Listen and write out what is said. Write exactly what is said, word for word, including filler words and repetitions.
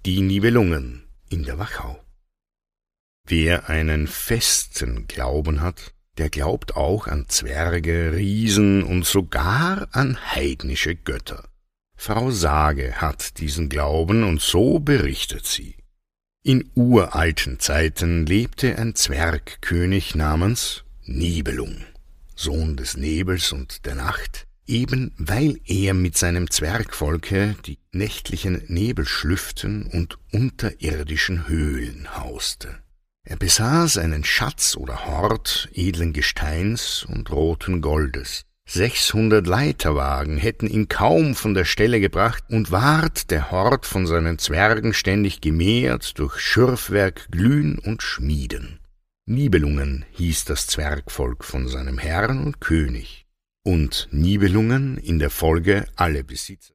Die Nibelungen in der Wachau. Wer einen festen Glauben hat, der glaubt auch an Zwerge, Riesen und sogar an heidnische Götter. Frau Sage hat diesen Glauben, und so berichtet sie. In uralten Zeiten lebte ein Zwergkönig namens Nibelung, Sohn des Nebels und der Nacht, eben weil er mit seinem Zwergvolke die nächtlichen Nebelschlüften und unterirdischen Höhlen hauste. Er besaß einen Schatz oder Hort edlen Gesteins und roten Goldes. Sechshundert Leiterwagen hätten ihn kaum von der Stelle gebracht, und ward der Hort von seinen Zwergen ständig gemehrt durch Schürfwerk, Glühen und Schmieden. Nibelungen hieß das Zwergvolk von seinem Herrn und König, und Nibelungen in der Folge alle Besitzer